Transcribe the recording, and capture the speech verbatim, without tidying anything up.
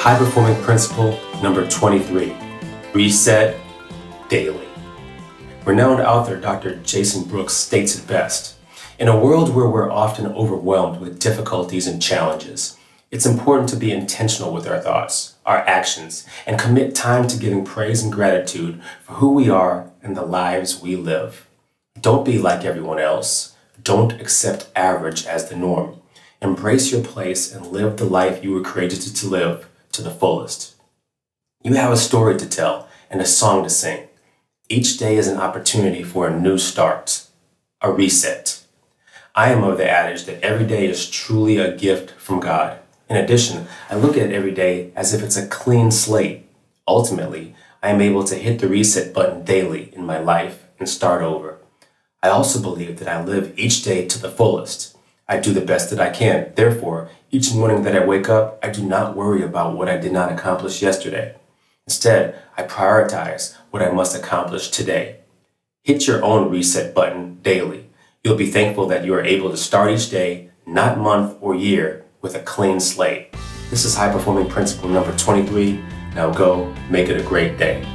High performing principle number twenty-three, reset daily. Renowned author Doctor Jason Brooks states it best. In a world where we're often overwhelmed with difficulties and challenges, it's important to be intentional with our thoughts, our actions, and commit time to giving praise and gratitude for who we are and the lives we live. Don't be like everyone else. Don't accept average as the norm. Embrace your place and live the life you were created to live to the fullest. You have a story to tell and a song to sing. Each day is an opportunity for a new start, a reset. I am of the adage that every day is truly a gift from God. In addition, I look at every day as if it's a clean slate. Ultimately, I am able to hit the reset button daily in my life and start over. I also believe that I live each day to the fullest. I do the best that I can. Therefore, each morning that I wake up, I do not worry about what I did not accomplish yesterday. Instead, I prioritize what I must accomplish today. Hit your own reset button daily. You'll be thankful that you are able to start each day, not month or year, with a clean slate. This is high performing principle number twenty-three. Now go make it a great day.